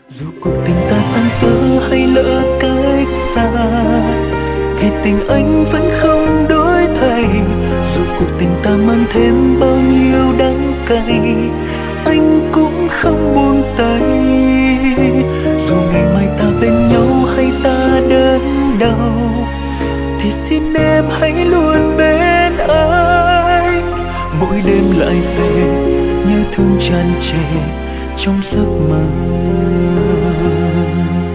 Dù cuộc tình ta tan vỡ hay lỡ cách xa, vì tình anh vẫn không đổi thay. Dù cuộc tình ta mang thêm bao nhiêu đắng cay, anh cũng không buông tay. Dù ngày mai ta bên nhau hay ta đớn đau, thì xin em hãy luôn bên anh. Mỗi đêm lại về nhớ thương tràn trề trong giấc mơ.